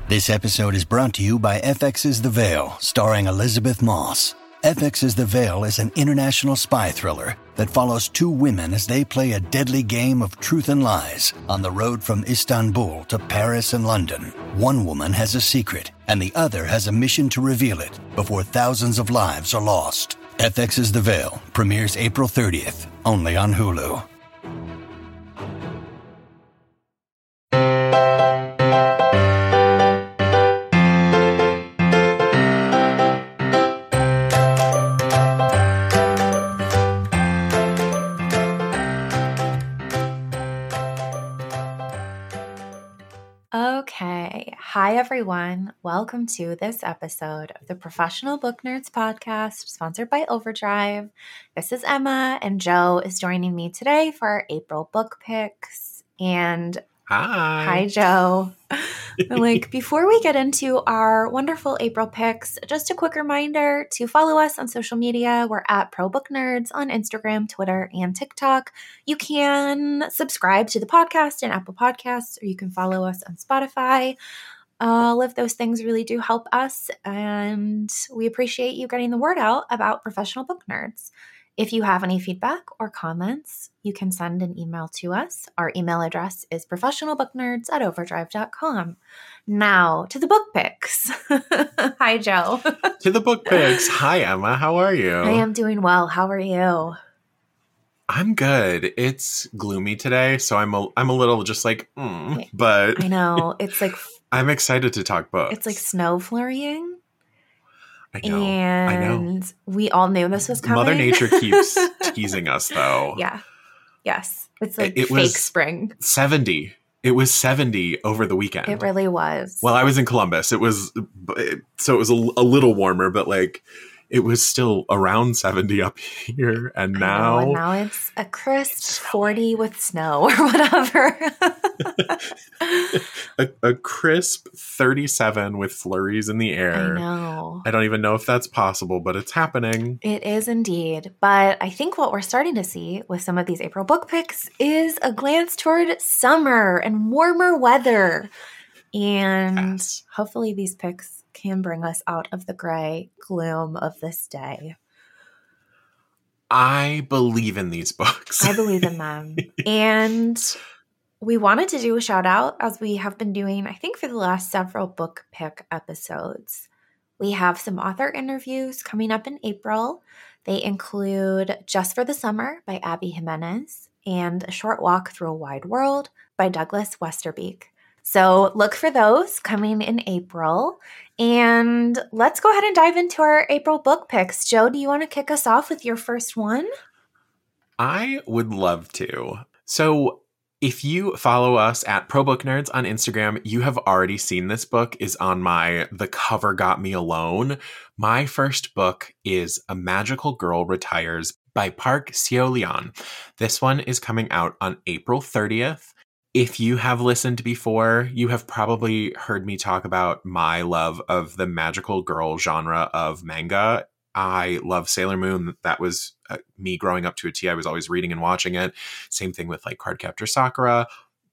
This episode is brought to you by FX's The Veil, starring Elizabeth Moss. FX's The Veil is an international spy thriller that follows two women as they play a deadly game of truth and lies on the road from Istanbul to Paris and London. One woman has a secret, and the other has a mission to reveal it before thousands of lives are lost. FX's The Veil premieres April 30th, only on Hulu. Okay. Hi, everyone. Welcome to this episode of the Professional Book Nerds podcast, sponsored by Overdrive. This is Emma, and Joe is joining me today for our book picks. And hi, Joe. Before we get into our wonderful April picks, just a quick reminder to follow us on social media. We're at Pro Book Nerds on Instagram, Twitter, and TikTok. You can subscribe to the podcast in Apple Podcasts, or you can follow us on Spotify. All of those things really do help us, and we appreciate you getting the word out about Professional Book Nerds. If you have any feedback or comments, you can send an email to us. Our email address is professionalbooknerds@overdrive.com. Now, to the book picks. Hi, Joe. To the book picks. Hi, Emma. How are you? I am doing well. How are you? I'm good. It's gloomy today, so I'm a little just but I know. It's like I'm excited to talk books. It's like snow flurrying. I know. And we all knew this was coming. Mother Nature keeps teasing us, though. Yeah. Yes. It's like it fake was spring. 70. It was 70 over the weekend. It really was. Well, I was in Columbus. It was a little warmer, but it was still around 70 up here. And now it's a crisp 40 with snow or whatever. a crisp 37 with flurries in the air. I know. I don't even know if that's possible, but it's happening. It is indeed. But I think what we're starting to see with some of these April book picks is a glance toward summer and warmer weather. And hopefully these picks can bring us out of the gray gloom of this day. I believe in these books. I believe in them. And we wanted to do a shout out, as we have been doing, I think, for the last several book pick episodes. We have some author interviews coming up in April. They include Just for the Summer by Abby Jimenez and A Short Walk Through a Wide World by Douglas Westerbeek. So look for those coming in April. And let's go ahead and dive into our April book picks. Joe, do you want to kick us off with your first one? I would love to. So if you follow us at Pro Book Nerds on Instagram, you have already seen this book is on my The Cover Got Me Alone. My first book is A Magical Girl Retires by Park Seo-Leon. This one is coming out on April 30th. If you have listened before, you have probably heard me talk about my love of the magical girl genre of manga. I love Sailor Moon. That was me growing up to a T. I was always reading and watching it. Same thing with Cardcaptor Sakura.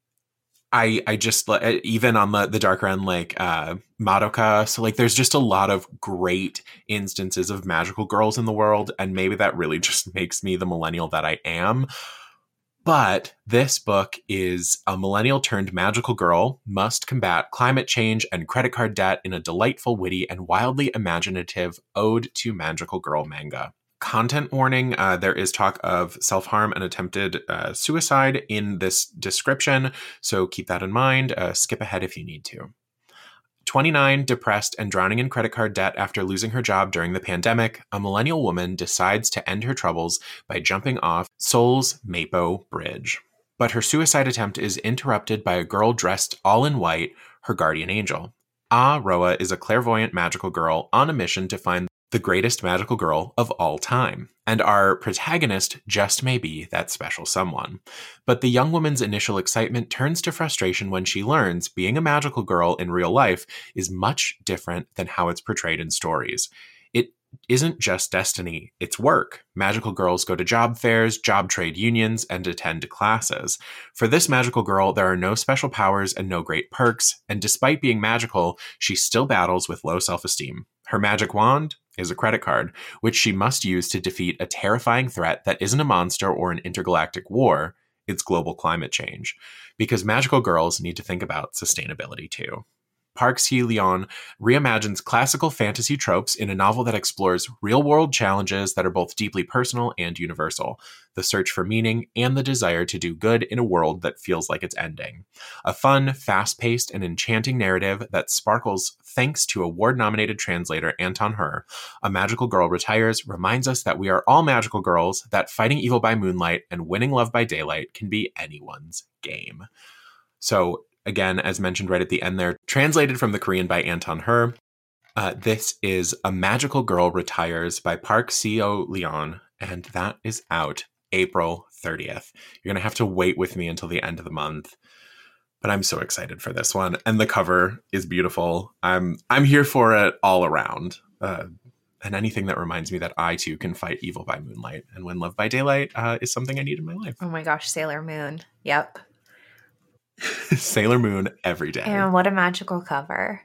I just, even on the darker end, Madoka. So there's just a lot of great instances of magical girls in the world. And maybe that really just makes me the millennial that I am. But this book is a millennial turned magical girl must combat climate change and credit card debt in a delightful, witty, and wildly imaginative ode to magical girl manga. Content warning, there is talk of self-harm and attempted suicide in this description, so keep that in mind. Skip ahead if you need to. 29, depressed and drowning in credit card debt after losing her job during the pandemic, a millennial woman decides to end her troubles by jumping off Seoul's Mapo Bridge. But her suicide attempt is interrupted by a girl dressed all in white, her guardian angel. Ah Roa is a clairvoyant magical girl on a mission to find the greatest magical girl of all time, and our protagonist just may be that special someone. But the young woman's initial excitement turns to frustration when she learns being a magical girl in real life is much different than how it's portrayed in stories. It isn't just destiny, it's work. Magical girls go to job fairs, job trade unions, and attend classes. For this magical girl, there are no special powers and no great perks, and despite being magical, she still battles with low self-esteem. Her magic wand is a credit card, which she must use to defeat a terrifying threat that isn't a monster or an intergalactic war, it's global climate change. Because magical girls need to think about sustainability too. Park Si-yeon reimagines classical fantasy tropes in a novel that explores real-world challenges that are both deeply personal and universal, the search for meaning and the desire to do good in a world that feels like it's ending. A fun, fast-paced, and enchanting narrative that sparkles thanks to award-nominated translator Anton Her. A Magical Girl Retires reminds us that we are all magical girls, that fighting evil by moonlight and winning love by daylight can be anyone's game. So, again, as mentioned right at the end there, translated from the Korean by Anton Her. This is A Magical Girl Retires by Park Si-yeon, and that is out April 30th. You're going to have to wait with me until the end of the month, but I'm so excited for this one. And the cover is beautiful. I'm here for it all around. And anything that reminds me that I, too, can fight evil by moonlight and win love by daylight is something I need in my life. Oh my gosh, Sailor Moon. Yep. Sailor Moon every day. And what a magical cover.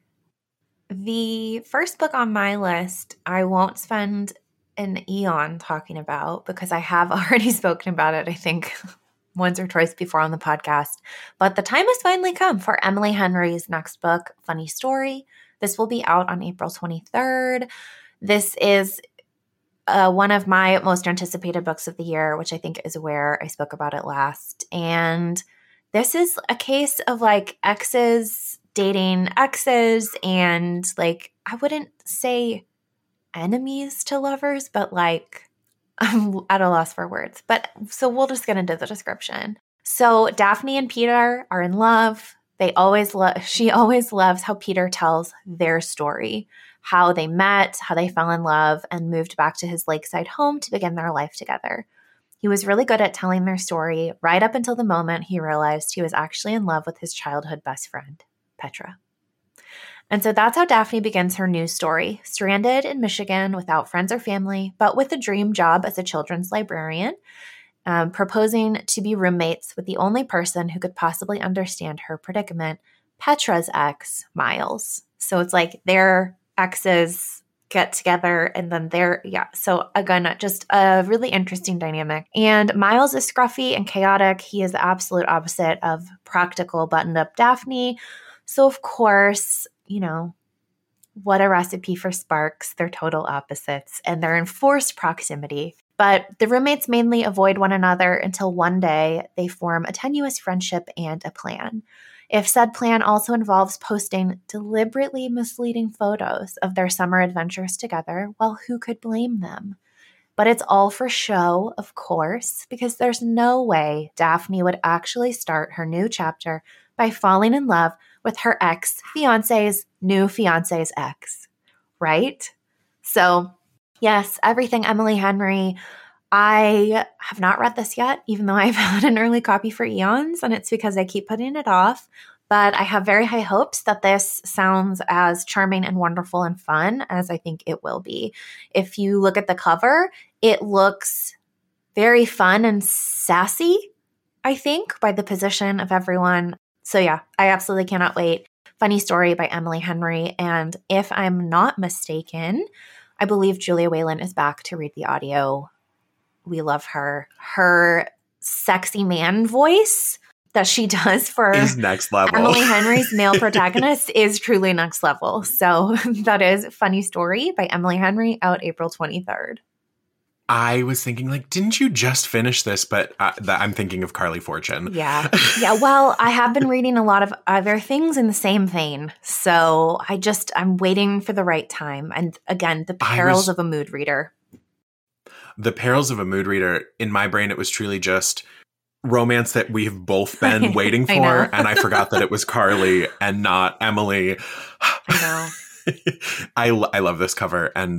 The first book on my list, I won't spend an eon talking about because I have already spoken about it, I think, once or twice before on the podcast. But the time has finally come for Emily Henry's next book, Funny Story. This will be out on April 23rd. This is one of my most anticipated books of the year, which I think is where I spoke about it last. And this is a case of like exes dating exes and like, I wouldn't say enemies to lovers, but like I'm at a loss for words. But so we'll just get into the description. So Daphne and Peter are in love. She always loves how Peter tells their story, how they met, how they fell in love and moved back to his lakeside home to begin their life together. He was really good at telling their story right up until the moment he realized he was actually in love with his childhood best friend, Petra. And so that's how Daphne begins her new story, stranded in Michigan without friends or family, but with a dream job as a children's librarian, proposing to be roommates with the only person who could possibly understand her predicament, Petra's ex, Miles. So it's like their exes get together and then so again, just a really interesting dynamic. And Miles is scruffy and chaotic. He is the absolute opposite of practical buttoned up Daphne. So of course, what a recipe for sparks. They're total opposites and they're in forced proximity. But the roommates mainly avoid one another until one day they form a tenuous friendship and a plan. If said plan also involves posting deliberately misleading photos of their summer adventures together, well, who could blame them? But it's all for show, of course, because there's no way Daphne would actually start her new chapter by falling in love with her ex-fiance's new fiance's ex, right? So, yes, everything Emily Henry. I have not read this yet, even though I've had an early copy for eons, and it's because I keep putting it off. But I have very high hopes that this sounds as charming and wonderful and fun as I think it will be. If you look at the cover, it looks very fun and sassy, I think, by the position of everyone. So yeah, I absolutely cannot wait. Funny Story by Emily Henry. And if I'm not mistaken, I believe Julia Whelan is back to read the audio. We love her. Her sexy man voice that she does for is next level. Emily Henry's male protagonist is truly next level. So that is Funny Story by Emily Henry, out April 23rd. I was thinking, like, didn't you just finish this? But I'm thinking of Carly Fortune. Yeah. Well, I have been reading a lot of other things in the same vein. So I'm waiting for the right time. And again, the perils of a mood reader. The perils of a mood reader, in my brain, it was truly just romance that we've both been waiting for. And I forgot that it was Carly and not Emily. I know. I love this cover. And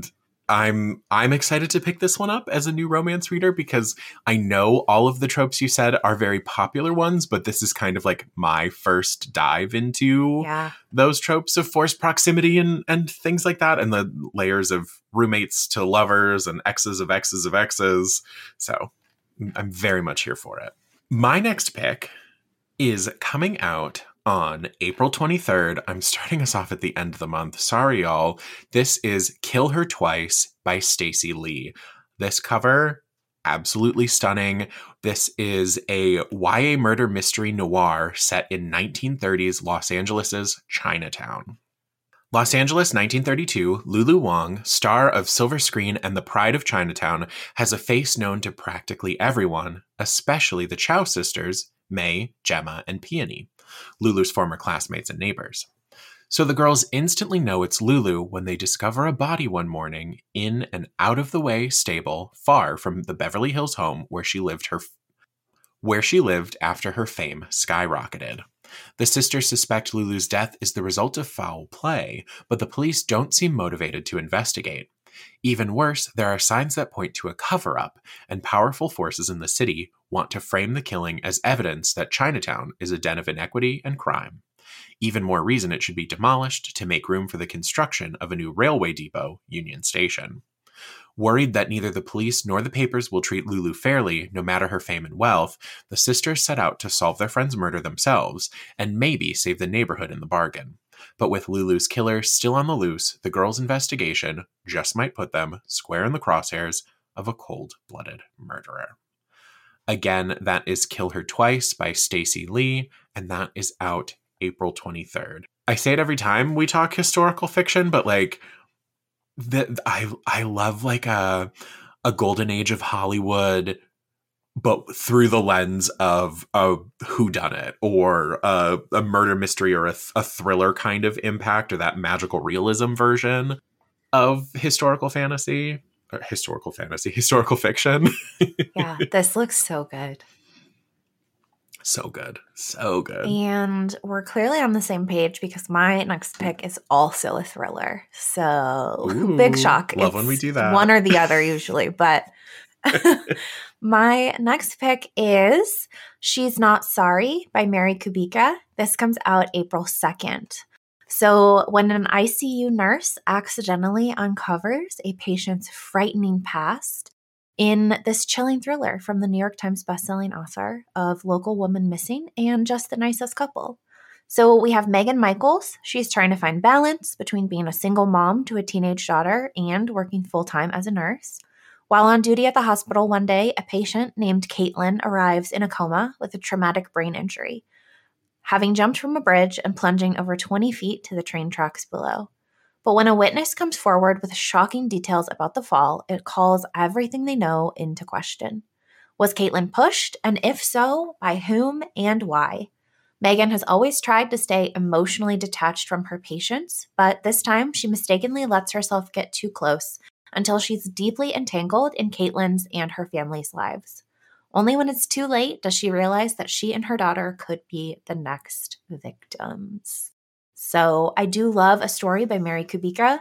I'm excited to pick this one up as a new romance reader because I know all of the tropes you said are very popular ones, but this is kind of like my first dive into those tropes of forced proximity and things like that, and the layers of roommates to lovers and exes of exes of exes. So I'm very much here for it. My next pick is coming out on April 23rd. I'm starting us off at the end of the month. Sorry, y'all. This is Kill Her Twice by Stacey Lee. This cover, absolutely stunning. This is a YA murder mystery noir set in 1930s Los Angeles' Chinatown. Los Angeles, 1932, Lulu Wang, star of Silver Screen and The Pride of Chinatown, has a face known to practically everyone, especially the Chow sisters, May, Gemma, and Peony, Lulu's former classmates and neighbors. So the girls instantly know it's Lulu when they discover a body one morning in an out-of-the-way stable far from the Beverly Hills home where she lived after her fame skyrocketed. The sisters suspect Lulu's death is the result of foul play, but the police don't seem motivated to investigate. Even worse, there are signs that point to a cover-up, and powerful forces in the city want to frame the killing as evidence that Chinatown is a den of inequity and crime. Even more reason it should be demolished to make room for the construction of a new railway depot, Union Station. Worried that neither the police nor the papers will treat Lulu fairly, no matter her fame and wealth, the sisters set out to solve their friend's murder themselves, and maybe save the neighborhood in the bargain. But with Lulu's killer still on the loose, the girls' investigation just might put them square in the crosshairs of a cold-blooded murderer. Again, that is Kill Her Twice by Stacey Lee, and that is out April 23rd. I say it every time we talk historical fiction, but like, I love like a golden age of Hollywood, but through the lens of a whodunit or a murder mystery or a thriller kind of impact, or that magical realism version of historical fiction. Yeah, this looks so good. So good. So good. And we're clearly on the same page because my next pick is also a thriller. So big shock. Love when we do that. One or the other usually. But my next pick is She's Not Sorry by Mary Kubica. This comes out April 2nd. So when an ICU nurse accidentally uncovers a patient's frightening past, in this chilling thriller from the New York Times bestselling author of Local Woman Missing and Just the Nicest Couple. So we have Megan Michaels. She's trying to find balance between being a single mom to a teenage daughter and working full-time as a nurse. While on duty at the hospital one day, a patient named Caitlin arrives in a coma with a traumatic brain injury, having jumped from a bridge and plunging over 20 feet to the train tracks below. But when a witness comes forward with shocking details about the fall, it calls everything they know into question. Was Caitlin pushed? And if so, by whom and why? Megan has always tried to stay emotionally detached from her patients, but this time she mistakenly lets herself get too close until she's deeply entangled in Caitlin's and her family's lives. Only when it's too late does she realize that she and her daughter could be the next victims. So I do love a story by Mary Kubica.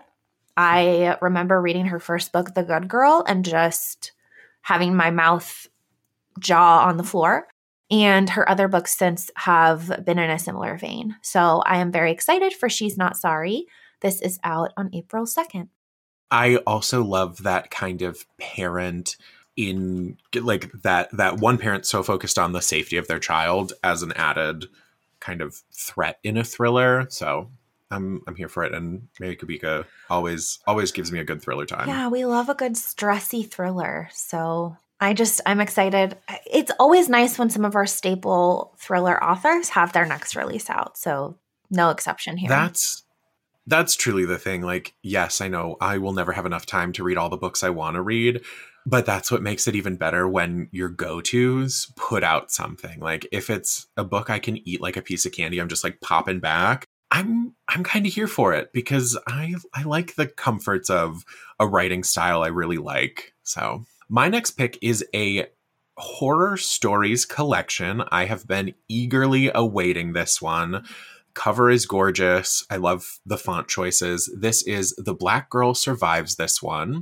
I remember reading her first book, The Good Girl, and just having my mouth jaw on the floor. And her other books since have been in a similar vein. So I am very excited for She's Not Sorry. This is out on April 2nd. I also love that kind of parent in like that one parent so focused on the safety of their child as an added kind of threat in a thriller. So I'm here for it. And Mary Kubica always gives me a good thriller time. Yeah, we love a good stressy thriller. So I'm excited. It's always nice when some of our staple thriller authors have their next release out. So no exception here. That's truly the thing. Like, yes, I know I will never have enough time to read all the books I want to read, but that's what makes it even better when your go-tos put out something. Like if it's a book I can eat like a piece of candy, I'm just like popping back. I'm kind of here for it because I like the comforts of a writing style I really like. So my next pick is a horror stories collection. I have been eagerly awaiting this one. Cover is gorgeous. I love the font choices. This is The Black Girl Survives This One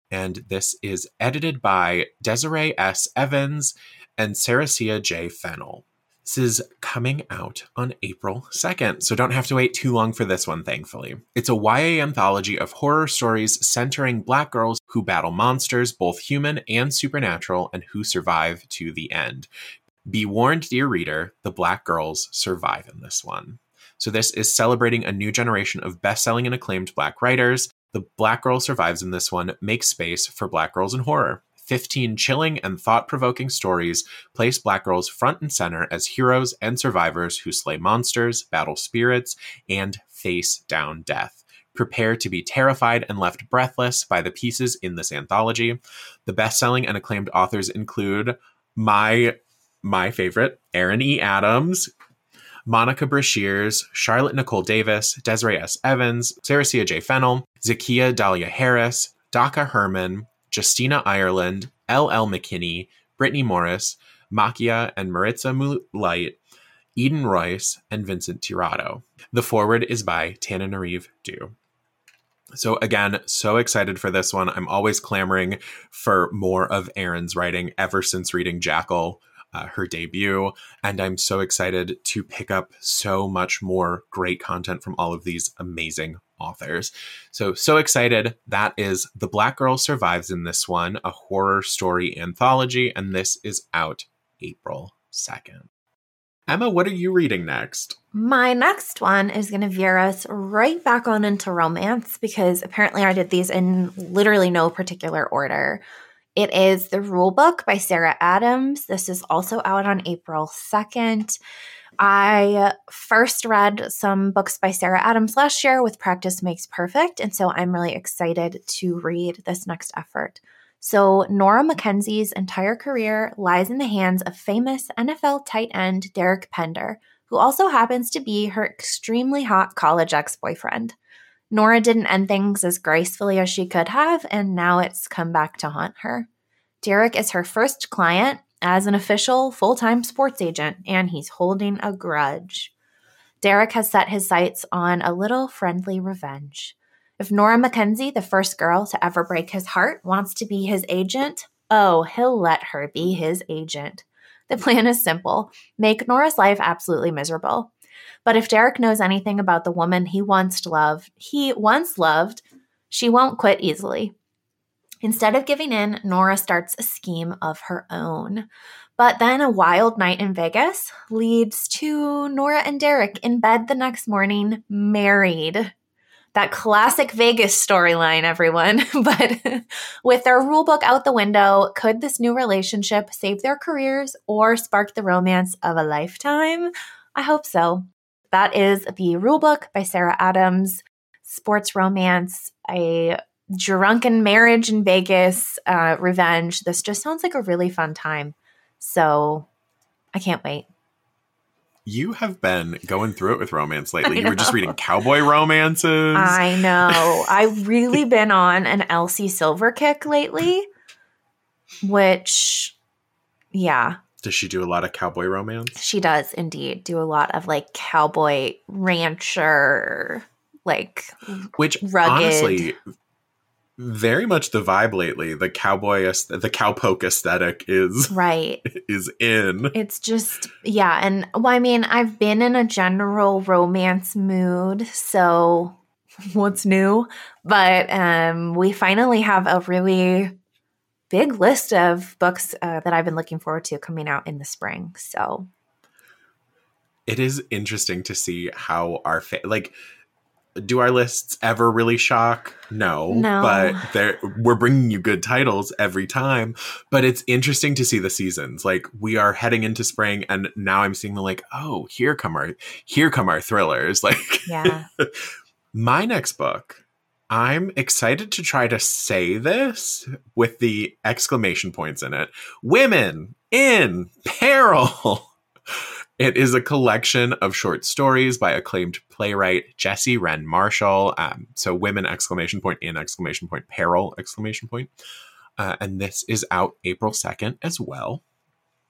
And this is edited by Desiree S. Evans and Saracia J. Fennell. This is coming out on April 2nd, so don't have to wait too long for this one, thankfully. It's a YA anthology of horror stories centering Black girls who battle monsters, both human and supernatural, and who survive to the end. Be warned, dear reader, the Black girls survive in this one. So this is celebrating a new generation of best-selling and acclaimed Black writers. The Black Girl Survives in this one makes space for Black girls in horror. 15 chilling and thought-provoking stories place Black girls front and center as heroes and survivors who slay monsters, battle spirits, and face down death. Prepare to be terrified and left breathless by the pieces in this anthology. The best-selling and acclaimed authors include my favorite, Erin E. Adams, Monica Brashears, Charlotte Nicole Davis, Desiree S. Evans, Saracia J. Fennell, Zakiya Dahlia Harris, Daka Herman, Justina Ireland, L.L. McKinney, Brittany Morris, Makia and Maritza Moulite, Eden Royce, and Vincent Tirado. The foreword is by Tananarive Due. So again, so excited for this one. I'm always clamoring for more of Erin's writing ever since reading Jackal, her debut, and I'm so excited to pick up so much more great content from all of these amazing authors. So excited. That is The Black Girl Survives in this one, a horror story anthology, and this is out April 2nd. Emma, what are you reading next? My next one is going to veer us right back on into romance because apparently I did these in literally no particular order. It is The Rulebook by Sarah Adams. This is also out on April 2nd. I first read some books by Sarah Adams last year with Practice Makes Perfect, and so I'm really excited to read this next effort. So Nora Mackenzie's entire career lies in the hands of famous NFL tight end Derek Pender, who also happens to be her extremely hot college ex-boyfriend. Nora didn't end things as gracefully as she could have, and now it's come back to haunt her. Derek is her first client as an official full-time sports agent, and he's holding a grudge. Derek has set his sights on a little friendly revenge. If Nora Mackenzie, the first girl to ever break his heart, wants to be his agent, oh, he'll let her be his agent. The plan is simple. Make Nora's life absolutely miserable. But if Derek knows anything about the woman he once loved, she won't quit easily. Instead of giving in, Nora starts a scheme of her own. But then a wild night in Vegas leads to Nora and Derek in bed the next morning, married. That classic Vegas storyline, everyone. But with their rulebook out the window, could this new relationship save their careers or spark the romance of a lifetime? I hope so. That is The Rulebook by Sarah Adams. Sports romance, a drunken marriage in Vegas, revenge. This just sounds like a really fun time. So I can't wait. You have been going through it with romance lately. You were just reading cowboy romances. I know. I've really been on an Elsie Silver kick lately, which, yeah. Does she do a lot of cowboy romance? She does indeed do a lot of like cowboy rancher, like which rugged. Honestly, very much the vibe lately. The cowpoke aesthetic is right. is in. It's just, yeah. And well, I mean, I've been in a general romance mood, so what's new? But we finally have a really big list of books that I've been looking forward to coming out in the spring. So it is interesting to see how our do our lists ever really shock? No. But we're bringing you good titles every time. But it's interesting to see the seasons. Like, we are heading into spring, and now I'm seeing oh, here come our thrillers. Like, yeah. My next book, I'm excited to try to say this with the exclamation points in it. Women in Peril. It is a collection of short stories by acclaimed playwright Jessie Wren Marshall. So women, exclamation point, in exclamation point, peril, exclamation point. And this is out April 2nd as well.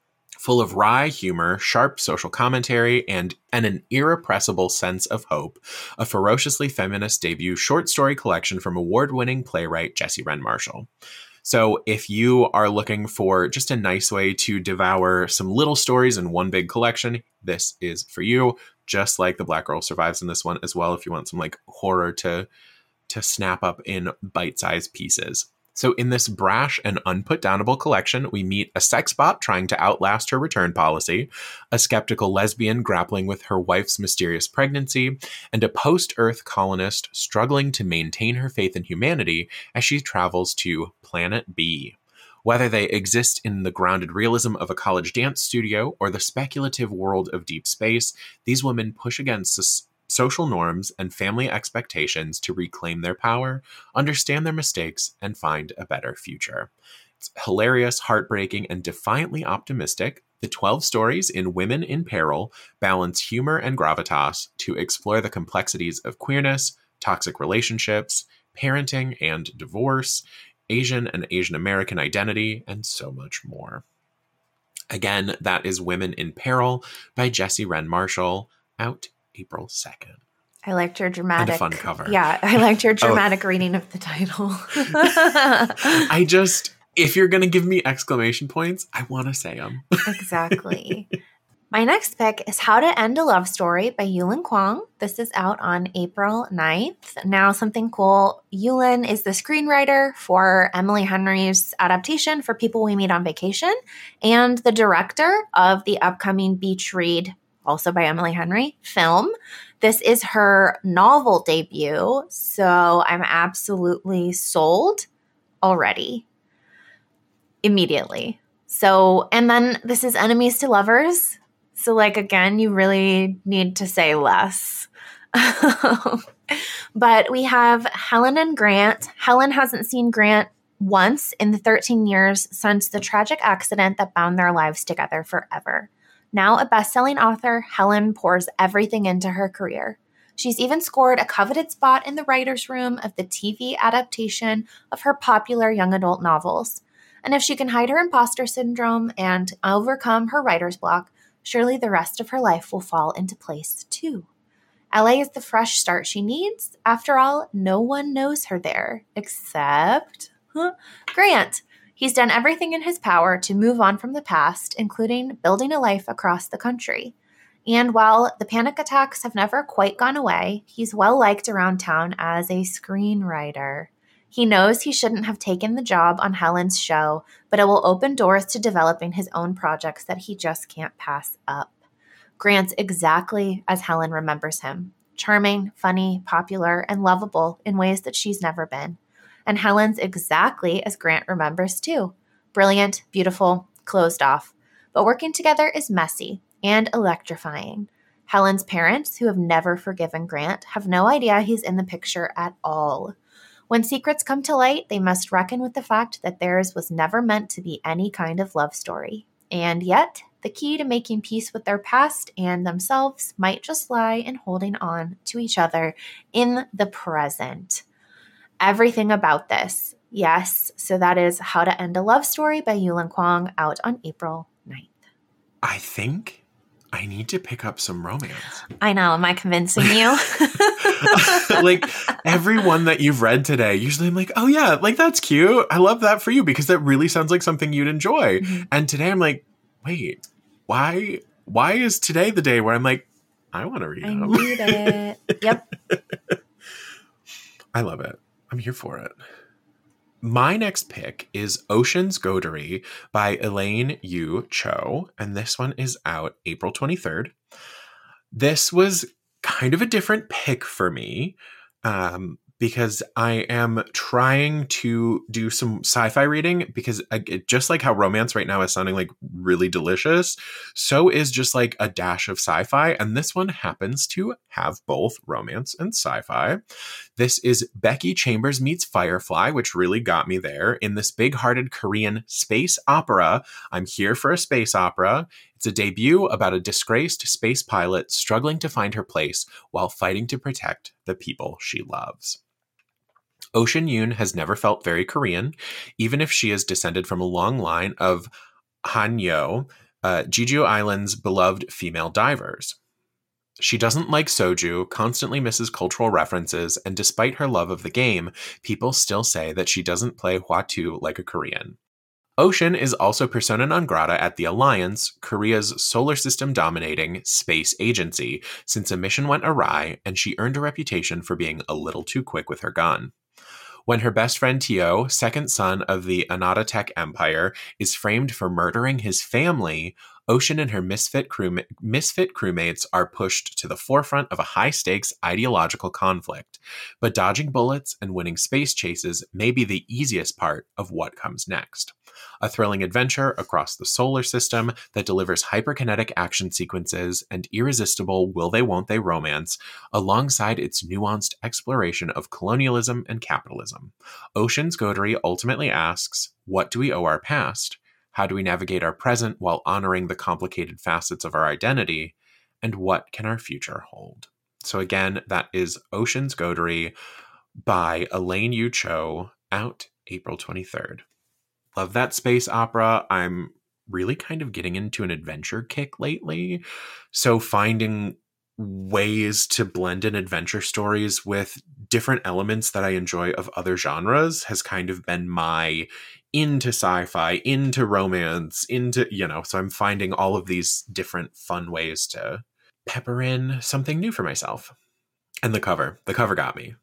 Full of wry humor, sharp social commentary, and an irrepressible sense of hope, a ferociously feminist debut short story collection from award-winning playwright Jessie Wren Marshall. So if you are looking for just a nice way to devour some little stories in one big collection, this is for you. Just like The Black Girl Survives in this one as well, if you want some like horror to snap up in bite-sized pieces. So in this brash and unputdownable collection, we meet a sex bot trying to outlast her return policy, a skeptical lesbian grappling with her wife's mysterious pregnancy, and a post-Earth colonist struggling to maintain her faith in humanity as she travels to Planet B. Whether they exist in the grounded realism of a college dance studio or the speculative world of deep space, these women push against social norms and family expectations to reclaim their power, understand their mistakes, and find a better future. It's hilarious, heartbreaking, and defiantly optimistic. The 12 stories in Women in Peril balance humor and gravitas to explore the complexities of queerness, toxic relationships, parenting and divorce, Asian and Asian American identity, and so much more. Again, that is Women in Peril by Jessie Wren Marshall, out April 2nd. I liked your dramatic... And a fun cover. Yeah, I liked your dramatic reading of the title. If you're going to give me exclamation points, I want to say them. Exactly. My next pick is How to End a Love Story by Yulin Kwong. This is out on April 9th. Now, something cool. Yulin is the screenwriter for Emily Henry's adaptation for People We Meet on Vacation and the director of the upcoming beach read, also by Emily Henry, film. This is her novel debut, so I'm absolutely sold already. Immediately. So, and then this is Enemies to Lovers. So, like, again, you really need to say less. But we have Helen and Grant. Helen hasn't seen Grant once in the 13 years since the tragic accident that bound their lives together forever. Now a best-selling author, Helen pours everything into her career. She's even scored a coveted spot in the writer's room of the TV adaptation of her popular young adult novels. And if she can hide her imposter syndrome and overcome her writer's block, surely the rest of her life will fall into place too. LA is the fresh start she needs. After all, no one knows her there except Grant. He's done everything in his power to move on from the past, including building a life across the country. And while the panic attacks have never quite gone away, he's well liked around town as a screenwriter. He knows he shouldn't have taken the job on Helen's show, but it will open doors to developing his own projects that he just can't pass up. Grant's exactly as Helen remembers him. Charming, funny, popular, and lovable in ways that she's never been. And Helen's exactly as Grant remembers too. Brilliant, beautiful, closed off. But working together is messy and electrifying. Helen's parents, who have never forgiven Grant, have no idea he's in the picture at all. When secrets come to light, they must reckon with the fact that theirs was never meant to be any kind of love story. And yet, the key to making peace with their past and themselves might just lie in holding on to each other in the present. Everything about this. Yes, so that is How to End a Love Story by Yulin Kwong, out on April 9th. I think I need to pick up some romance. I know. Am I convincing you? Like, every one that you've read today, usually I'm like, oh yeah, like that's cute. I love that for you because that really sounds like something you'd enjoy. Mm-hmm. And today I'm like, wait, why is today the day where I'm like, I want to read them? I need it. Yep. I love it. I'm here for it. My next pick is Ocean's Goatery by Elaine Yu Cho, and this one is out April 23rd. This was kind of a different pick for me because I am trying to do some sci-fi reading because just like how romance right now is sounding like really delicious, so is just like a dash of sci-fi. And this one happens to have both romance and sci-fi. This is Becky Chambers Meets Firefly, which really got me there in this big-hearted Korean space opera. I'm here for a space opera. It's a debut about a disgraced space pilot struggling to find her place while fighting to protect the people she loves. Ocean Yoon has never felt very Korean, even if she is descended from a long line of Hanyo, Jeju Island's beloved female divers. She doesn't like soju, constantly misses cultural references, and despite her love of the game, people still say that she doesn't play Hwatu like a Korean. Ocean is also persona non grata at the Alliance, Korea's solar system dominating space agency, since a mission went awry and she earned a reputation for being a little too quick with her gun. When her best friend Tio, second son of the Anata Tech Empire, is framed for murdering his family, Ocean and her misfit crewmates are pushed to the forefront of a high-stakes ideological conflict. But dodging bullets and winning space chases may be the easiest part of what comes next. A thrilling adventure across the solar system that delivers hyperkinetic action sequences and irresistible will-they-won't-they romance, alongside its nuanced exploration of colonialism and capitalism. Ocean's Godery ultimately asks, what do we owe our past? How do we navigate our present while honoring the complicated facets of our identity? And what can our future hold? So again, that is Ocean's Godery by Elaine Yu Cho, out April 23rd. Love that space opera. I'm really kind of getting into an adventure kick lately. So finding ways to blend in adventure stories with different elements that I enjoy of other genres has kind of been my into sci-fi, into romance, into, so I'm finding all of these different fun ways to pepper in something new for myself. And the cover got me.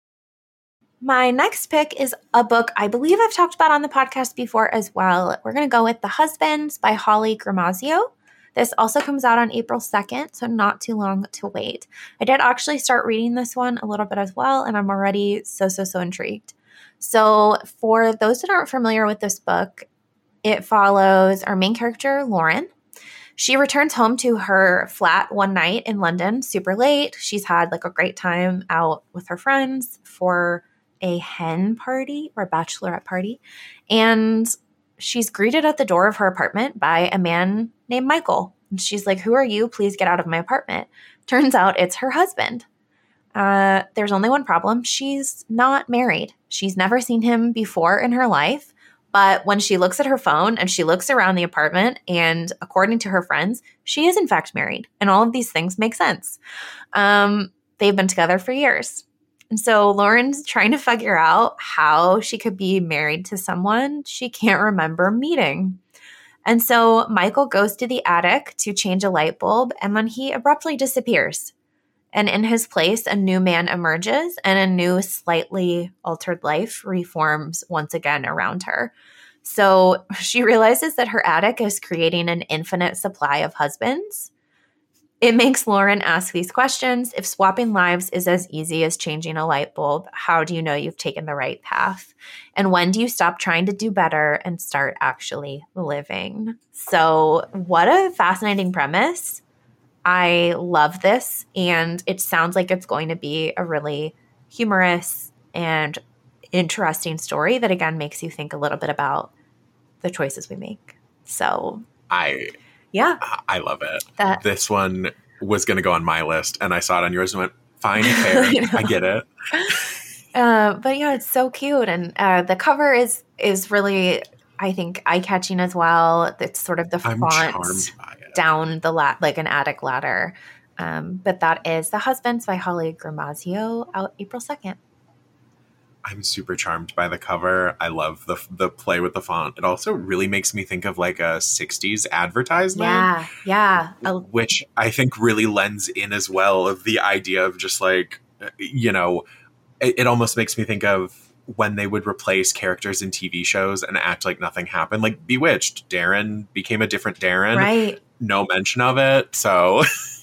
My next pick is a book I believe I've talked about on the podcast before as well. We're going to go with The Husbands by Holly Gramazio. This also comes out on April 2nd, so not too long to wait. I did actually start reading this one a little bit as well, and I'm already so intrigued. So for those that aren't familiar with this book, it follows our main character, Lauren. She returns home to her flat one night in London, super late. She's had like a great time out with her friends for a hen party or bachelorette party. And she's greeted at the door of her apartment by a man named Michael. And she's like, who are you? Please get out of my apartment. Turns out it's her husband. There's only one problem. She's not married. She's never seen him before in her life. But when she looks at her phone and she looks around the apartment, and according to her friends, she is in fact married. And all of these things make sense. They've been together for years. And so Lauren's trying to figure out how she could be married to someone she can't remember meeting. And so Michael goes to the attic to change a light bulb, and then he abruptly disappears. And in his place, a new man emerges, and a new, slightly altered life reforms once again around her. So she realizes that her attic is creating an infinite supply of husbands. It makes Lauren ask these questions. If swapping lives is as easy as changing a light bulb, how do you know you've taken the right path? And when do you stop trying to do better and start actually living? So what a fascinating premise. I love this, and it sounds like it's going to be a really humorous and interesting story that, again, makes you think a little bit about the choices we make. So I love it. This one was going to go on my list, and I saw it on yours and went, fine, fair, I get it. But yeah, it's so cute, and the cover is really, I think, eye-catching as well. It's sort of the font down the like an attic ladder. But that is The Husbands by Holly Gramazio, out April 2nd. I'm super charmed by the cover. I love the play with the font. It also really makes me think of like a 60s advertisement. Yeah. Which I think really lends in as well of the idea of just like, it almost makes me think of when they would replace characters in TV shows and act like nothing happened. Like Bewitched, Darren became a different Darren. Right. No mention of it. So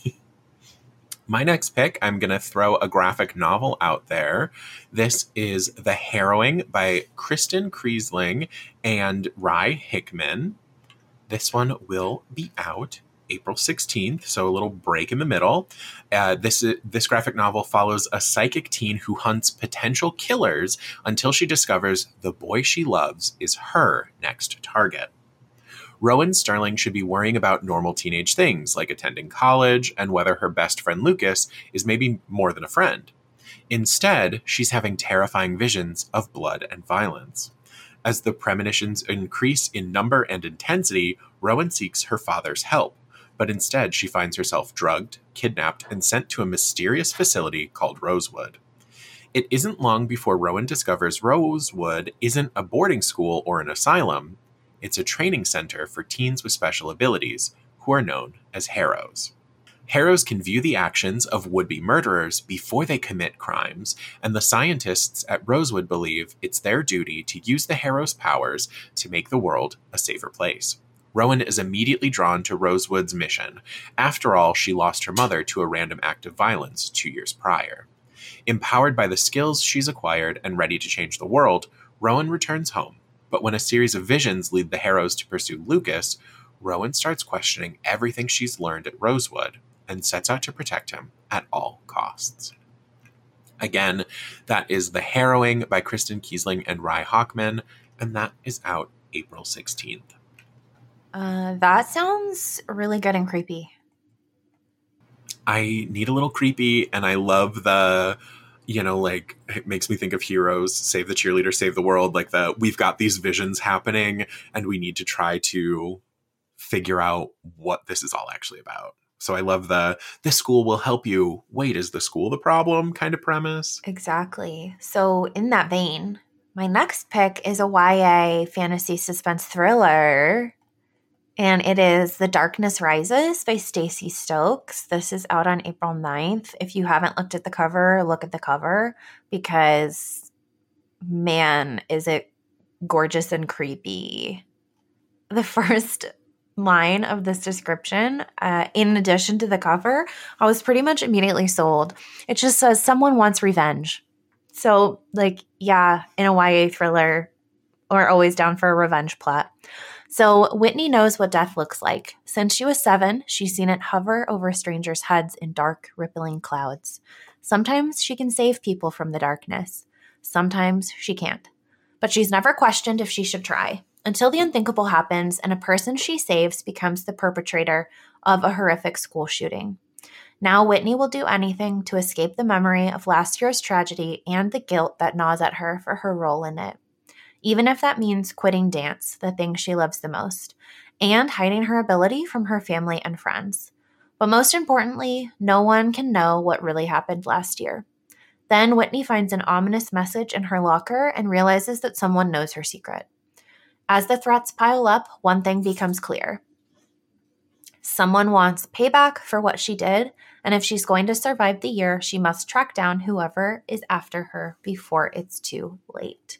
my next pick, I'm going to throw a graphic novel out there. This is The Harrowing by Kristen Kriesling and Rye Hickman. This one will be out April 16th, so a little break in the middle. This graphic novel follows a psychic teen who hunts potential killers until she discovers the boy she loves is her next target. Rowan Sterling should be worrying about normal teenage things like attending college and whether her best friend Lucas is maybe more than a friend. Instead, she's having terrifying visions of blood and violence. As the premonitions increase in number and intensity, Rowan seeks her father's help. But instead, she finds herself drugged, kidnapped, and sent to a mysterious facility called Rosewood. It isn't long before Rowan discovers Rosewood isn't a boarding school or an asylum. It's a training center for teens with special abilities, who are known as Harrows. Harrows can view the actions of would-be murderers before they commit crimes, and the scientists at Rosewood believe it's their duty to use the Harrows' powers to make the world a safer place. Rowan is immediately drawn to Rosewood's mission. After all, she lost her mother to a random act of violence 2 years prior. Empowered by the skills she's acquired and ready to change the world, Rowan returns home. But when a series of visions lead the Harrows to pursue Lucas, Rowan starts questioning everything she's learned at Rosewood and sets out to protect him at all costs. Again, that is The Harrowing by Kristen Kiesling and Ry Hockman, and that is out April 16th. That sounds really good and creepy. I need a little creepy, and I love the, like, it makes me think of Heroes, Save the Cheerleader, Save the World, like we've got these visions happening, and we need to try to figure out what this is all actually about. So I love this school will help you. Wait, is the school the problem kind of premise? Exactly. So in that vein, my next pick is a YA fantasy suspense thriller. And it is The Darkness Rises by Stacey Stokes. This is out on April 9th. If you haven't looked at the cover, look at the cover because, man, is it gorgeous and creepy. The first line of this description, in addition to the cover, I was pretty much immediately sold. It just says, someone wants revenge. So, in a YA thriller, we're always down for a revenge plot. So Whitney knows what death looks like. Since she was 7, she's seen it hover over strangers' heads in dark, rippling clouds. Sometimes she can save people from the darkness. Sometimes she can't. But she's never questioned if she should try, until the unthinkable happens and a person she saves becomes the perpetrator of a horrific school shooting. Now Whitney will do anything to escape the memory of last year's tragedy and the guilt that gnaws at her for her role in it. Even if that means quitting dance, the thing she loves the most, and hiding her ability from her family and friends. But most importantly, no one can know what really happened last year. Then Whitney finds an ominous message in her locker and realizes that someone knows her secret. As the threats pile up, one thing becomes clear. Someone wants payback for what she did, and if she's going to survive the year, she must track down whoever is after her before it's too late.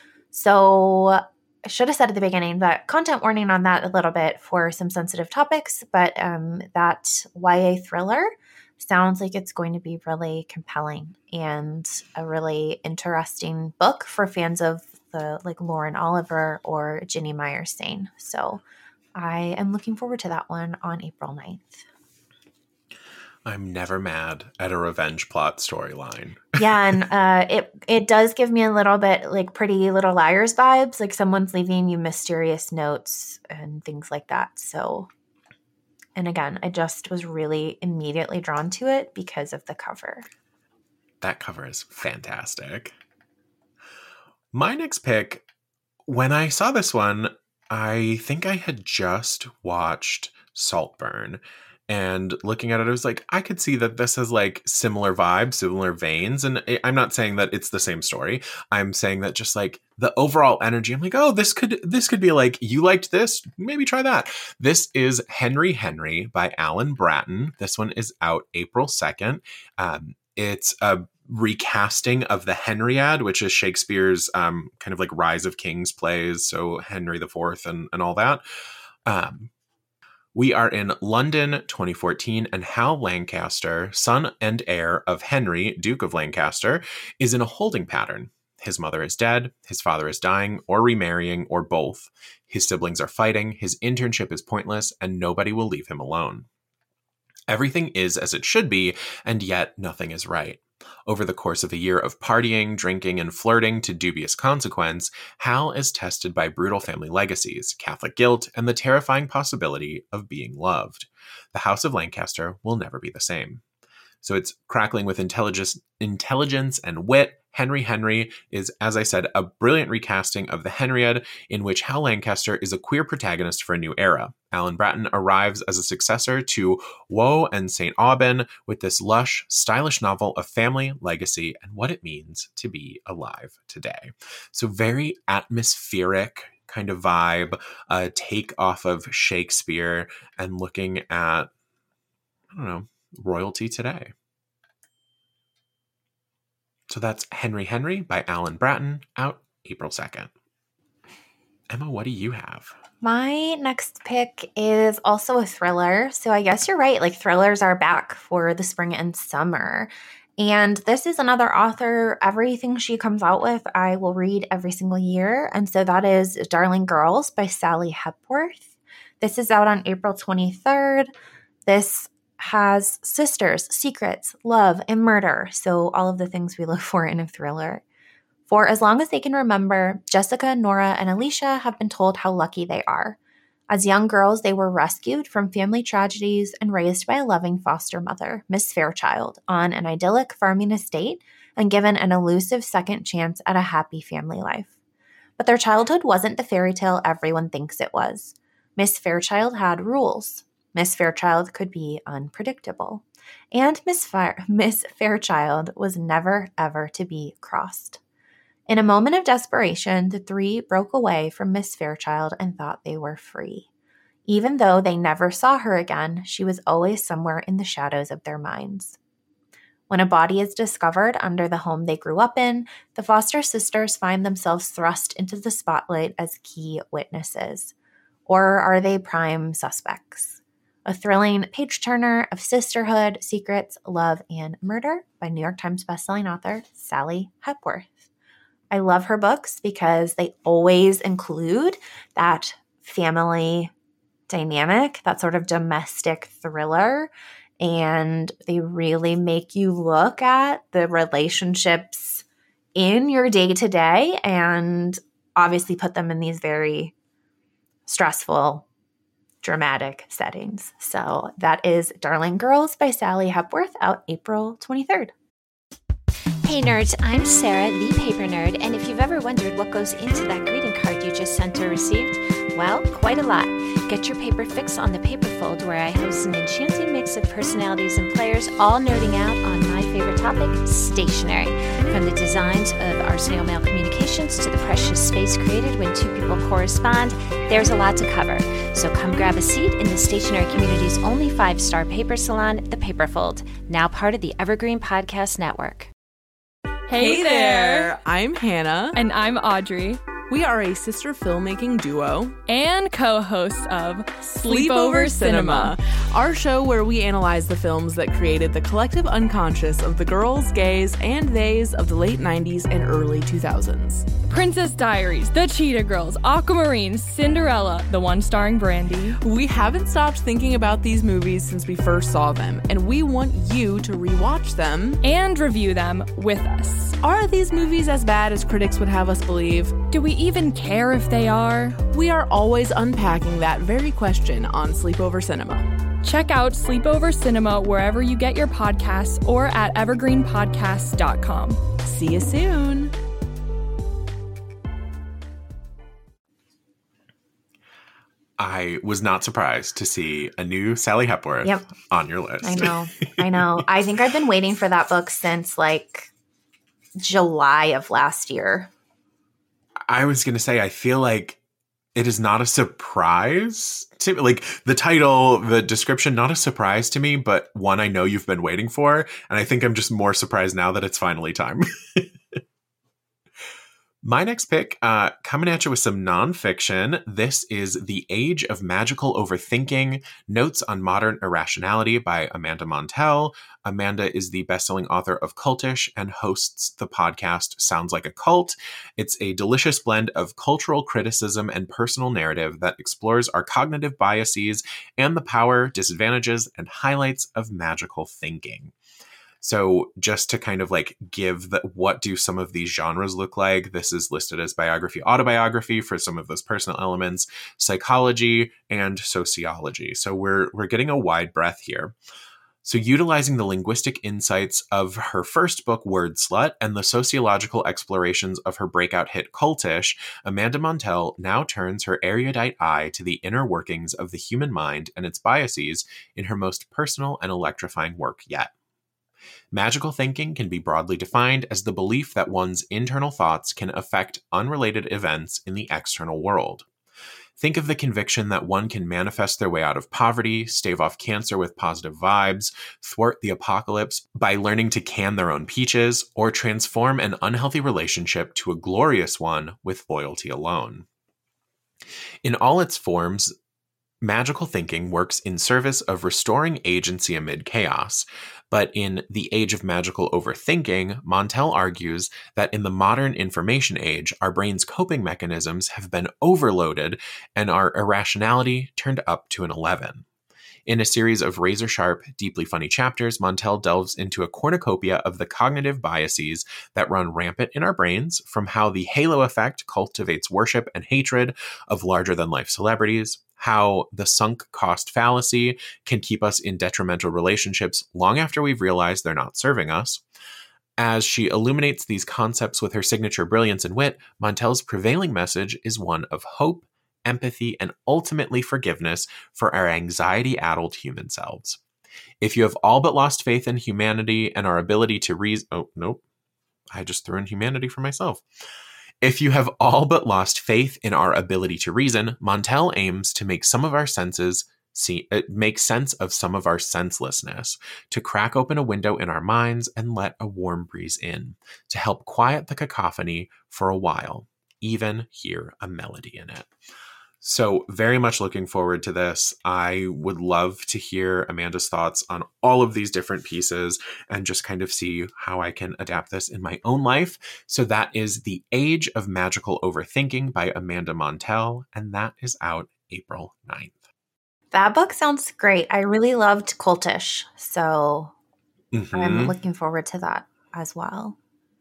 So I should have said at the beginning, but content warning on that a little bit for some sensitive topics, but that YA thriller sounds like it's going to be really compelling and a really interesting book for fans of the Lauren Oliver or Ginny Myers Sane. So I am looking forward to that one on April 9th. I'm never mad at a revenge plot storyline. Yeah, and it does give me a little bit Pretty Little Liars vibes, like someone's leaving you mysterious notes and things like that. So, and again, I just was really immediately drawn to it because of the cover. That cover is fantastic. My next pick, when I saw this one, I think I had just watched Saltburn. And looking at it, I was like, I could see that this has similar vibes, similar veins. And I'm not saying that it's the same story. I'm saying that just the overall energy, I'm like, oh, this could be you liked this, maybe try that. This is Henry Henry by Alan Bratton. This one is out April 2nd. It's a recasting of the Henriad, which is Shakespeare's kind of Rise of Kings plays. So Henry IV and all that. We are in London, 2014, and Hal Lancaster, son and heir of Henry, Duke of Lancaster, is in a holding pattern. His mother is dead, his father is dying, or remarrying, or both. His siblings are fighting, his internship is pointless, and nobody will leave him alone. Everything is as it should be, and yet nothing is right. Over the course of a year of partying, drinking, and flirting to dubious consequence, Hal is tested by brutal family legacies, Catholic guilt, and the terrifying possibility of being loved. The House of Lancaster will never be the same. So it's crackling with intelligence and wit, Henry Henry is, as I said, a brilliant recasting of the Henriade, in which Hal Lancaster is a queer protagonist for a new era. Alan Bratton arrives as a successor to Woe and St. Aubin with this lush, stylish novel of family, legacy, and what it means to be alive today. So very atmospheric kind of vibe, take off of Shakespeare and looking at, I don't know, royalty today. So that's Henry Henry by Alan Bratton, out April 2nd. Emma, what do you have? My next pick is also a thriller. So I guess you're right. Like, thrillers are back for the spring and summer. And this is another author. Everything she comes out with, I will read every single year. And so that is Darling Girls by Sally Hepworth. This is out on April 23rd. This has sisters, secrets, love, and murder. So all of the things we look for in a thriller. For as long as they can remember, Jessica, Nora, and Alicia have been told how lucky they are. As young girls, they were rescued from family tragedies and raised by a loving foster mother, Miss Fairchild, on an idyllic farming estate and given an elusive second chance at a happy family life. But their childhood wasn't the fairy tale everyone thinks it was. Miss Fairchild had rules. Miss Fairchild could be unpredictable. And Miss Fairchild was never, ever to be crossed. In a moment of desperation, the three broke away from Miss Fairchild and thought they were free. Even though they never saw her again, she was always somewhere in the shadows of their minds. When a body is discovered under the home they grew up in, the foster sisters find themselves thrust into the spotlight as key witnesses. Or are they prime suspects? A thrilling page-turner of sisterhood, secrets, love, and murder by New York Times bestselling author Sally Hepworth. I love her books because they always include that family dynamic, that sort of domestic thriller, and they really make you look at the relationships in your day-to-day and obviously put them in these very stressful, dramatic settings. So that is Darling Girls by Sally Hepworth, out April 23rd. Hey nerds, I'm Sarah, the paper nerd, and if you've ever wondered what goes into that greeting card you just sent or received, well, quite a lot. Get your paper fix on the Paperfold, where I host an enchanting mix of personalities and players all nerding out on my favorite topic, stationery. From the designs of our snail mail communications to the precious space created when two people correspond, there's a lot to cover. So come grab a seat in the stationery community's only 5-star paper salon, the Paperfold, now part of the Evergreen Podcast Network. Hey there! I'm Hannah. And I'm Audrey. We are a sister filmmaking duo and co-hosts of Sleepover Cinema, our show where we analyze the films that created the collective unconscious of the girls, gays, and theys of the late 90s and early 2000s. Princess Diaries, The Cheetah Girls, Aquamarine, Cinderella, the one starring Brandy. We haven't stopped thinking about these movies since we first saw them, and we want you to rewatch them and review them with us. Are these movies as bad as critics would have us believe? Do we even care if they are? We are always unpacking that very question on Sleepover Cinema. Check out Sleepover Cinema wherever you get your podcasts or at evergreenpodcasts.com. See you soon. I was not surprised to see a new Sally Hepworth on your list. I know. I think I've been waiting for that book since like July of last year. I was going to say, I feel like it is not a surprise to like the title, the description, not a surprise to me, but one I know you've been waiting for. And I think I'm just more surprised now that it's finally time. My next pick, coming at you with some nonfiction. This is The Age of Magical Overthinking, Notes on Modern Irrationality by Amanda Montell. Amanda is the best-selling author of Cultish and hosts the podcast Sounds Like a Cult. It's a delicious blend of cultural criticism and personal narrative that explores our cognitive biases and the power, disadvantages, and highlights of magical thinking. So just to kind of like give what do some of these genres look like, this is listed as biography, autobiography for some of those personal elements, psychology, and sociology. So we're getting a wide breadth here. So utilizing the linguistic insights of her first book, Word Slut, and the sociological explorations of her breakout hit Cultish, Amanda Montell now turns her erudite eye to the inner workings of the human mind and its biases in her most personal and electrifying work yet. Magical thinking can be broadly defined as the belief that one's internal thoughts can affect unrelated events in the external world. Think of the conviction that one can manifest their way out of poverty, stave off cancer with positive vibes, thwart the apocalypse by learning to can their own peaches, or transform an unhealthy relationship to a glorious one with loyalty alone. In all its forms, magical thinking works in service of restoring agency amid chaos. But in The Age of Magical Overthinking, Montell argues that in the modern information age, our brain's coping mechanisms have been overloaded and our irrationality turned up to an 11. In a series of razor-sharp, deeply funny chapters, Montell delves into a cornucopia of the cognitive biases that run rampant in our brains, from how the halo effect cultivates worship and hatred of larger-than-life celebrities, how the sunk cost fallacy can keep us in detrimental relationships long after we've realized they're not serving us. As she illuminates these concepts with her signature brilliance and wit, Montell's prevailing message is one of hope, empathy, and ultimately forgiveness for our anxiety-addled human selves. If you have all but lost faith in humanity and our ability to reason... Oh, nope. I just threw in humanity for myself. If you have all but lost faith in our ability to reason, Montell aims to make some of our senses make sense of some of our senselessness, to crack open a window in our minds and let a warm breeze in, to help quiet the cacophony for a while, even hear a melody in it. So very much looking forward to this. I would love to hear Amanda's thoughts on all of these different pieces and just kind of see how I can adapt this in my own life. So that is The Age of Magical Overthinking by Amanda Montell, and that is out April 9th. That book sounds great. I really loved Cultish, so I'm looking forward to that as well.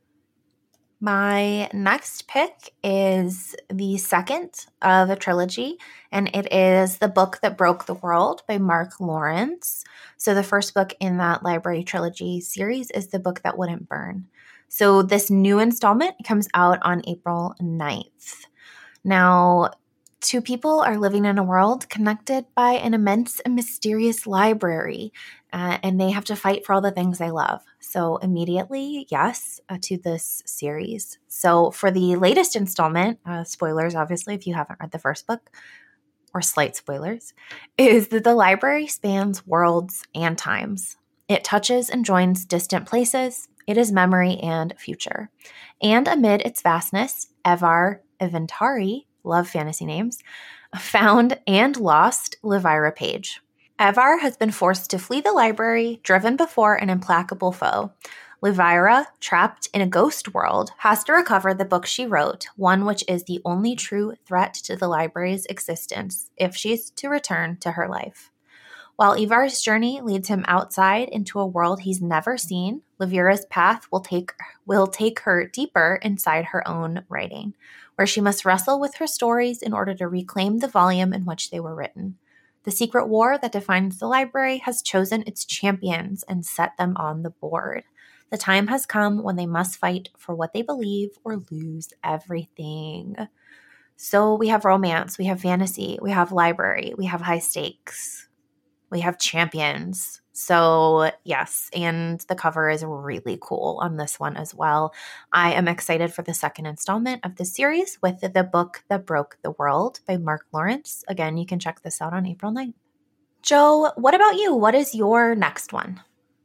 My next pick is the second of a trilogy, and it is The Book That Broke the World by Mark Lawrence. So the first book in that library trilogy series is The Book That Wouldn't Burn. So this new installment comes out on April 9th. Now, two people are living in a world connected by an immense and mysterious library, and they have to fight for all the things they love. So immediately, yes, to this series. So for the latest installment, spoilers obviously if you haven't read the first book, or slight spoilers, is that the library spans worlds and times. It touches and joins distant places. It is memory and future. And amid its vastness, Evar Eventari, love fantasy names, found and lost Lyvira Page. Evar has been forced to flee the library, driven before an implacable foe. Lyvira, trapped in a ghost world, has to recover the book she wrote, one which is the only true threat to the library's existence, if she's to return to her life. While Evar's journey leads him outside into a world he's never seen, Lyvira's path will take her deeper inside her own writing, where she must wrestle with her stories in order to reclaim the volume in which they were written. The secret war that defines the library has chosen its champions and set them on the board. The time has come when they must fight for what they believe or lose everything. So we have romance, we have fantasy, we have library, we have high stakes, we have champions. So yes, and the cover is really cool on this one as well. I am excited for the second installment of the series with The Book That Broke the World by Mark Lawrence. Again, you can check this out on April 9th. Joe, what about you? What is your next one?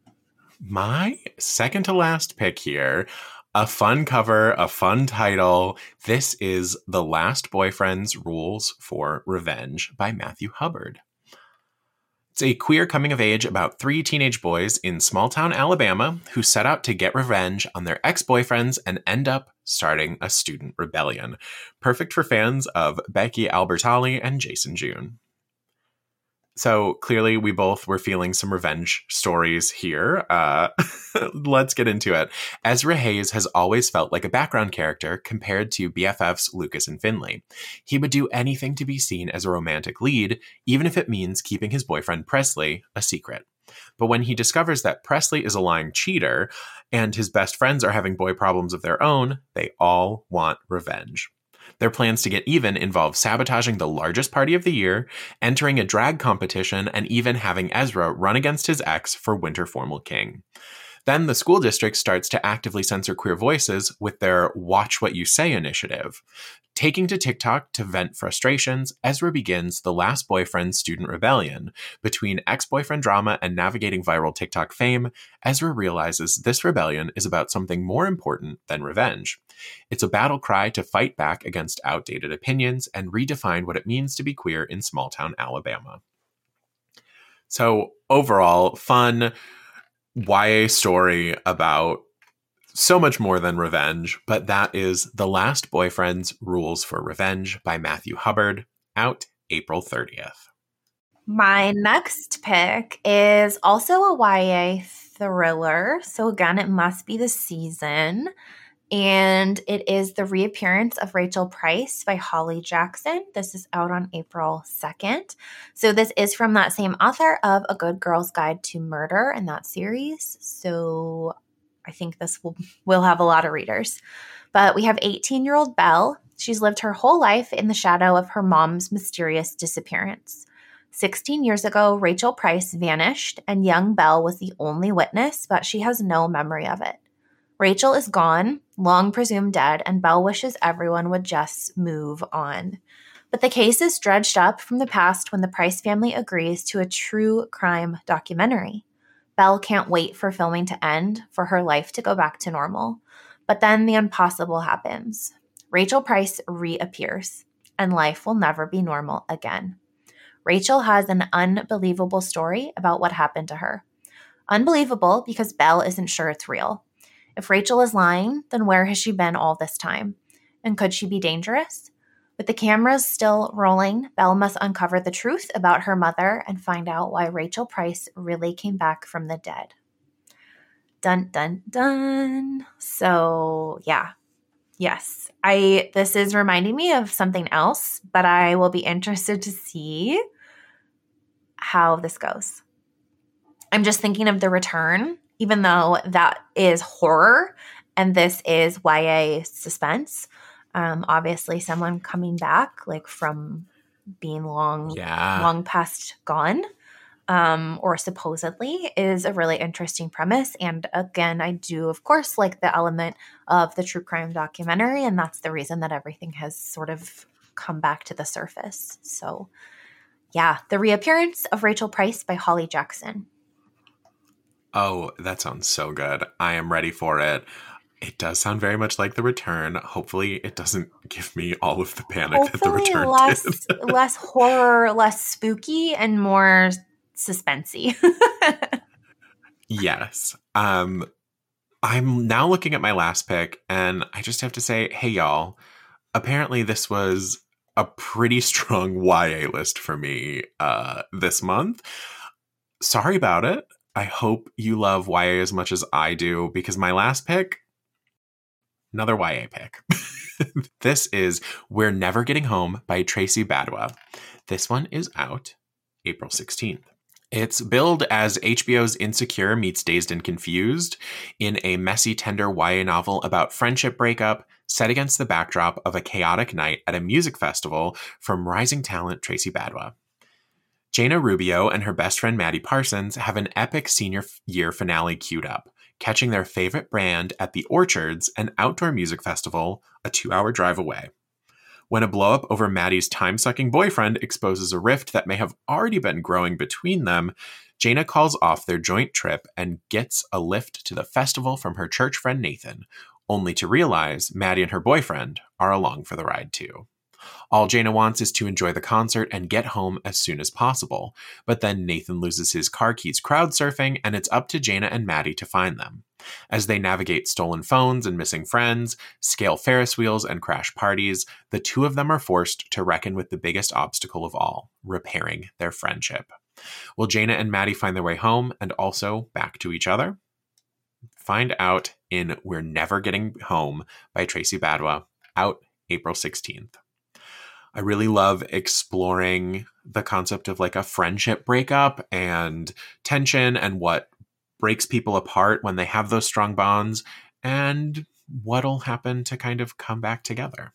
My second to last pick here, a fun cover, a fun title. This is The Last Boyfriend's Rules for Revenge by Matthew Hubbard. It's a queer coming of age about 3 teenage boys in small-town Alabama who set out to get revenge on their ex-boyfriends and end up starting a student rebellion. Perfect for fans of Becky Albertalli and Jason June. So clearly we both were feeling some revenge stories here. Let's get into it. Ezra Hayes has always felt like a background character compared to BFFs Lucas and Finley. He would do anything to be seen as a romantic lead, even if it means keeping his boyfriend Presley a secret. But when he discovers that Presley is a lying cheater and his best friends are having boy problems of their own, they all want revenge. Their plans to get even involve sabotaging the largest party of the year, entering a drag competition, and even having Ezra run against his ex for Winter Formal King. Then the school district starts to actively censor queer voices with their Watch What You Say initiative. Taking to TikTok to vent frustrations, Ezra begins the last boyfriend student rebellion. Between ex-boyfriend drama and navigating viral TikTok fame, Ezra realizes this rebellion is about something more important than revenge. It's a battle cry to fight back against outdated opinions and redefine what it means to be queer in small-town Alabama. So overall, fun YA story about so much more than revenge, but that is The Last Boyfriend's Rules for Revenge by Matthew Hubbard, out April 30th. My next pick is also a YA thriller. So again, it must be the season. And it is The Reappearance of Rachel Price by Holly Jackson. This is out on April 2nd. So this is from that same author of A Good Girl's Guide to Murder in that series. So I think this will have a lot of readers. But we have 18-year-old Belle. She's lived her whole life in the shadow of her mom's mysterious disappearance. 16 years ago, Rachel Price vanished, and young Belle was the only witness, but she has no memory of it. Rachel is gone, long presumed dead, and Belle wishes everyone would just move on. But the case is dredged up from the past when the Price family agrees to a true crime documentary. Belle can't wait for filming to end, for her life to go back to normal. But then the impossible happens. Rachel Price reappears, and life will never be normal again. Rachel has an unbelievable story about what happened to her. Unbelievable because Belle isn't sure it's real. If Rachel is lying, then where has she been all this time? And could she be dangerous? With the cameras still rolling, Belle must uncover the truth about her mother and find out why Rachel Price really came back from the dead. Dun, dun, dun. So, yeah. Yes. This is reminding me of something else, but I will be interested to see how this goes. I'm just thinking of The Return, even though that is horror and this is YA suspense. Obviously someone coming back like from being long past gone, or supposedly, is a really interesting premise. And again, I do, of course, like the element of the true crime documentary, and that's the reason that everything has sort of come back to the surface. So yeah, The Reappearance of Rachel Price by Holly Jackson. Oh, that sounds so good. I am ready for it. It does sound very much like The Return. Hopefully it doesn't give me all of the panic that The Return did. Less horror, less spooky, and more suspensey. Yes. I'm now looking at my last pick, and I just have to say, hey, y'all, apparently this was a pretty strong YA list for me this month. Sorry about it. I hope you love YA as much as I do, because my last pick, another YA pick. This is We're Never Getting Home by Tracy Badwa. This one is out April 16th. It's billed as HBO's Insecure meets Dazed and Confused in a messy, tender YA novel about friendship breakup set against the backdrop of a chaotic night at a music festival from rising talent Tracy Badwa. Jaina Rubio and her best friend Maddie Parsons have an epic senior year finale queued up, catching their favorite band at the Orchards, an outdoor music festival a 2-hour drive away. When a blow-up over Maddie's time-sucking boyfriend exposes a rift that may have already been growing between them, Jaina calls off their joint trip and gets a lift to the festival from her church friend Nathan, only to realize Maddie and her boyfriend are along for the ride too. All Jaina wants is to enjoy the concert and get home as soon as possible, but then Nathan loses his car keys crowd surfing, and it's up to Jaina and Maddie to find them. As they navigate stolen phones and missing friends, scale Ferris wheels and crash parties, the two of them are forced to reckon with the biggest obstacle of all, repairing their friendship. Will Jaina and Maddie find their way home and also back to each other? Find out in We're Never Getting Home by Tracy Badwa, out April 16th. I really love exploring the concept of like a friendship breakup and tension and what breaks people apart when they have those strong bonds and what'll happen to kind of come back together.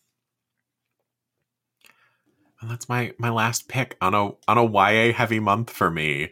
And that's my last pick on a YA heavy month for me.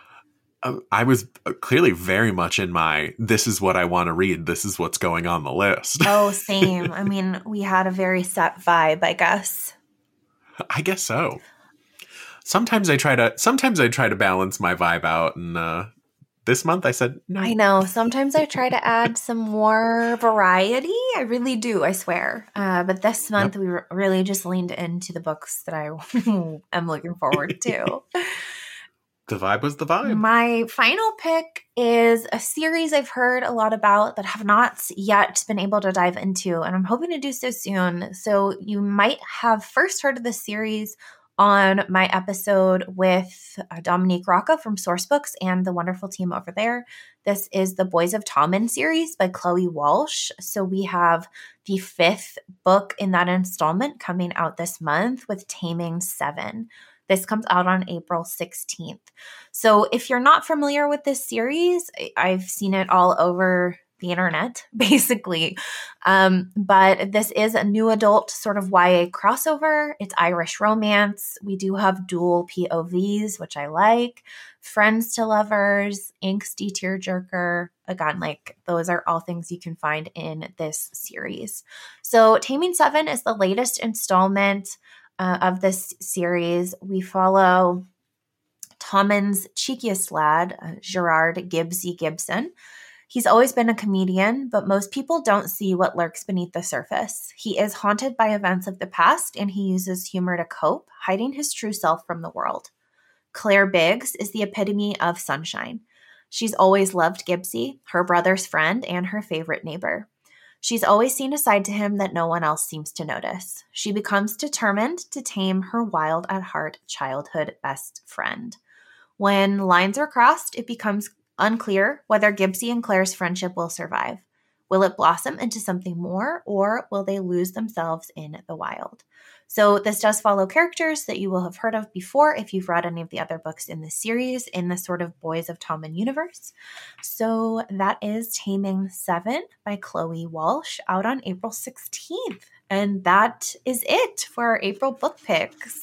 I was clearly very much in my, this is what I want to read. This is what's going on the list. Oh, same. I mean, we had a very set vibe, I guess. I guess so. Sometimes I try to balance my vibe out, and this month I said no. I know. Sometimes I try to add some more variety. I really do, I swear. But this month we really just leaned into the books that I am looking forward to. The vibe was the vibe. My final pick is a series I've heard a lot about that have not yet been able to dive into, and I'm hoping to do so soon. So you might have first heard of this series on my episode with Dominique Rocca from Sourcebooks and the wonderful team over there. This is the Boys of Tommen series by Chloe Walsh. So we have the 5th book in that installment coming out this month with Taming 7. This comes out on April 16th. So if you're not familiar with this series, I've seen it all over the internet, basically. But this is a new adult sort of YA crossover. It's Irish romance. We do have dual POVs, which I like. Friends to lovers, angsty tearjerker. Again, like those are all things you can find in this series. So Taming 7 is the latest installment of this series. We follow Tommen's cheekiest lad, Gerard Gibbsy Gibson. He's always been a comedian, but most people don't see what lurks beneath the surface. He is haunted by events of the past, and he uses humor to cope, hiding his true self from the world. Claire Biggs is the epitome of sunshine. She's always loved Gibbsy, her brother's friend and her favorite neighbor. She's always seen a side to him that no one else seems to notice. She becomes determined to tame her wild at heart childhood best friend. When lines are crossed, it becomes unclear whether Gibbsy and Claire's friendship will survive. Will it blossom into something more, or will they lose themselves in the wild? So this does follow characters that you will have heard of before if you've read any of the other books in the series in the sort of Boys of Tommen universe. So that is Taming 7 by Chloe Walsh, out on April 16th. And that is it for our April book picks.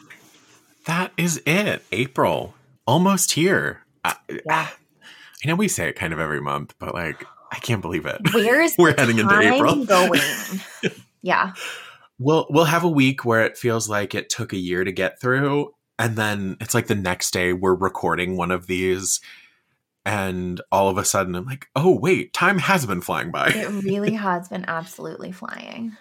That is it. April. Almost here. Yeah. I know we say it kind of every month, but like, I can't believe it. We're heading into April. Going? Yeah. We'll have a week where it feels like it took a year to get through, and then it's like the next day we're recording one of these, and all of a sudden I'm like, oh wait, time has been flying by. It really has been absolutely flying.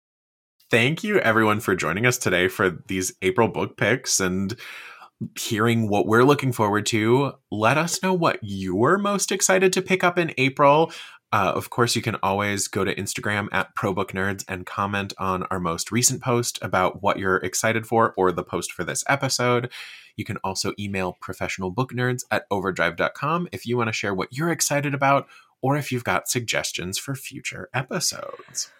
Thank you everyone for joining us today for these April book picks and hearing what we're looking forward to. Let us know what you're most excited to pick up in April. Of course, you can always go to Instagram at ProBookNerds and comment on our most recent post about what you're excited for or the post for this episode. You can also email professionalbooknerds@overdrive.com if you want to share what you're excited about or if you've got suggestions for future episodes.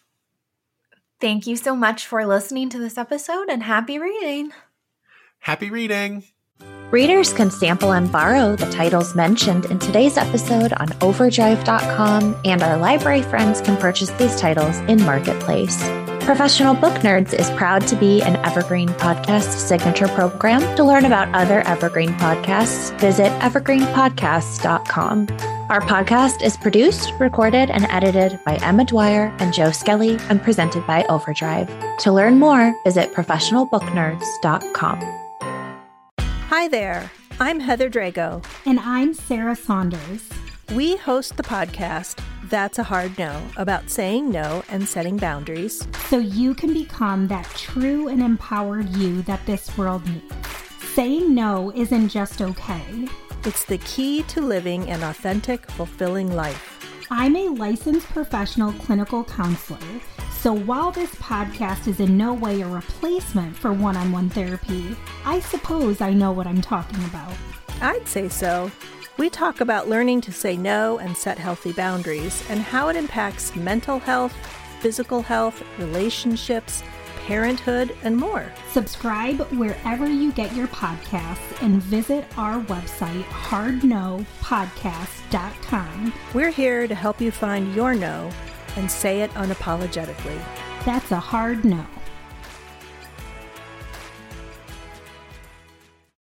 Thank you so much for listening to this episode, and happy reading. Happy reading! Readers can sample and borrow the titles mentioned in today's episode on overdrive.com, and our library friends can purchase these titles in Marketplace. Professional Book Nerds is proud to be an Evergreen Podcast signature program. To learn about other Evergreen podcasts, visit evergreenpodcasts.com. Our podcast is produced, recorded, and edited by Emma Dwyer and Joe Skelly and presented by Overdrive. To learn more, visit professionalbooknerds.com. Hi there, I'm Heather Drago. And I'm Sarah Saunders. We host the podcast, That's a Hard No, about saying no and setting boundaries. So you can become that true and empowered you that this world needs. Saying no isn't just okay. It's the key to living an authentic, fulfilling life. I'm a licensed professional clinical counselor. So while this podcast is in no way a replacement for one-on-one therapy, I suppose I know what I'm talking about. I'd say so. We talk about learning to say no and set healthy boundaries and how it impacts mental health, physical health, relationships, parenthood, and more. Subscribe wherever you get your podcasts and visit our website, hardnopodcast.com. We're here to help you find your no and say it unapologetically. That's a hard no.